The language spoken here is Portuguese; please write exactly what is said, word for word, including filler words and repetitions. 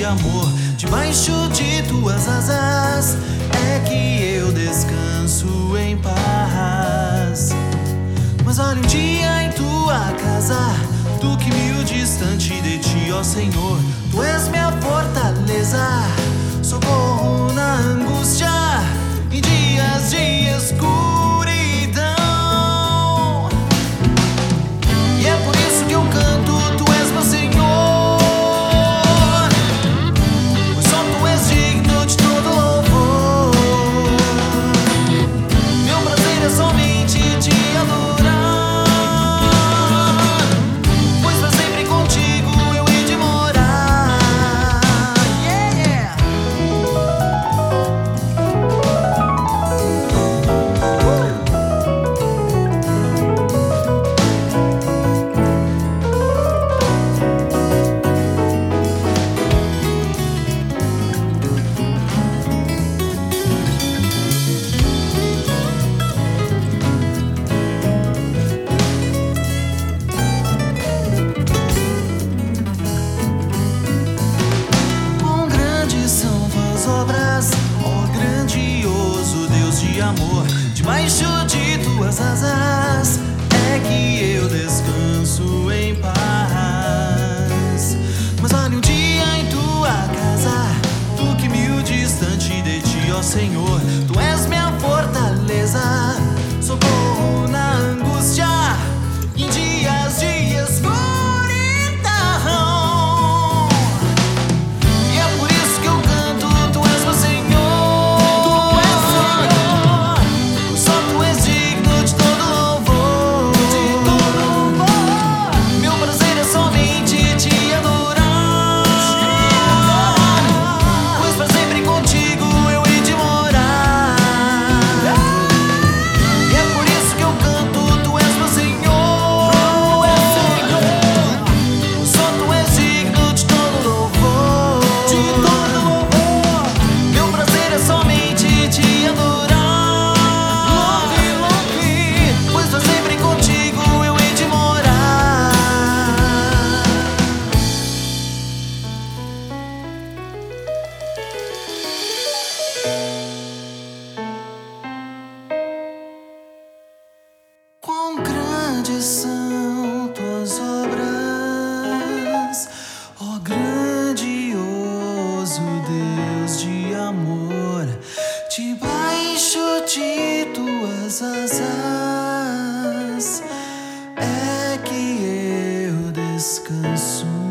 de amor. Debaixo de tuas asas é que eu descanso em paz. Mas olha, um dia em tua casa, do que mil distante de ti, ó Senhor. Tu és minha fortaleza, socorro na angústia, em dias de escuridão. E é por isso que eu canto, tu és meu Senhor, pois só tu és digno de todo louvor. Meu prazer é somente te adorar, pois pra sempre contigo eu hei de morar. Yeah! Quão grandes são tuas obras, ó grandioso Deus de amor. Debaixo de tuas asas é que eu descanso em paz. Mas olha, um dia em tua casa, do que mil distante de ti, ó Senhor. Tu és minha fortaleza, socorro na angústia, em dias de escuridão. E é por isso que eu canto, tu és meu Senhor, tu és Senhor, pois só tu és digno de todo louvor, de todo louvor. Meu prazer é somente te adorar, pois pra sempre contigo eu hei de morar. E é por isso que eu canto, tu és meu Senhor, tu és Senhor, pois só tu és digno de todo louvor, de todo louvor. Meu prazer é somente te adorar, louve, louve, pois pra sempre contigo eu hei de morar. Quão grandes são tuas obras, ó grandioso Deus de amor. Debaixo de tuas asas é que eu descanso